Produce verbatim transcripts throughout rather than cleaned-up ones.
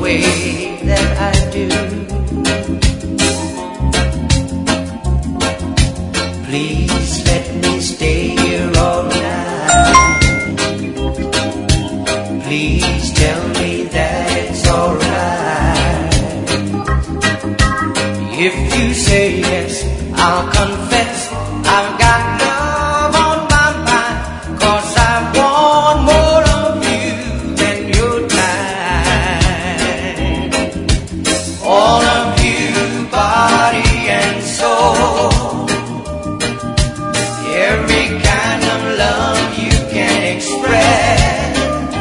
way that I do. Please let me stay here all night. Please tell me that it's alright. If you say yes, I'll confess I've got love on my mind, 'cause I want more of you than your time. All of you, body and soul, every kind of love you can express,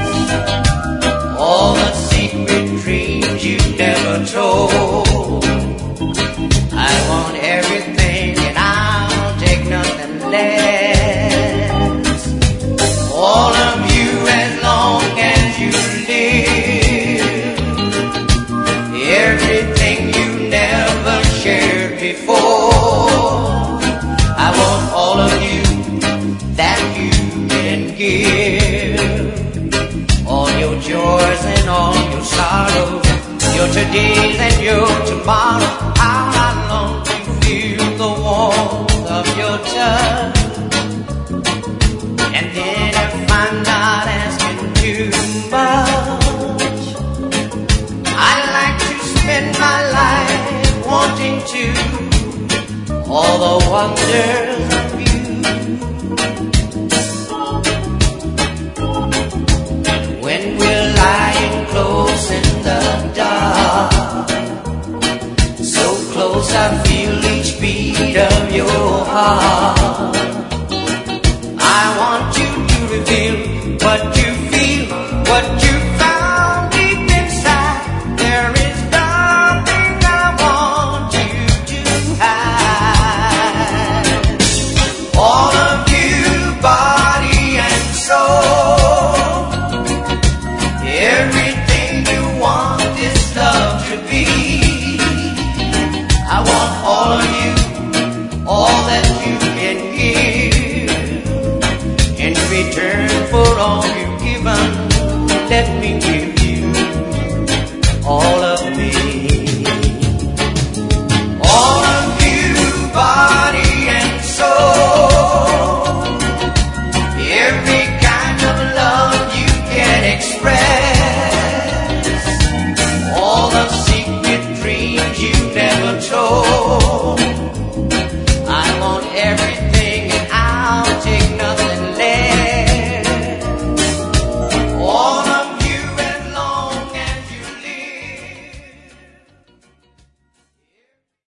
all the secret dreams you never told. I want everything and I'll take nothing less. All of you as long as you live, everything you never shared before. I want all of you that you can give, all your joys and all your sorrows, your todays and your tomorrows. How I long to feel the warmth of your touch. And then if I'm not asking too much, I'd like to spend my life wanting to all the wonders of you. When we're lying close in the dark, so close I feel each beat of your heart. I want you to reveal what you feel, what you found deep inside. There is nothing I want you to hide. All of you, body and soul, everything you want this love to be. I want all of you, all that you can give. In return for all you've given, let me give you all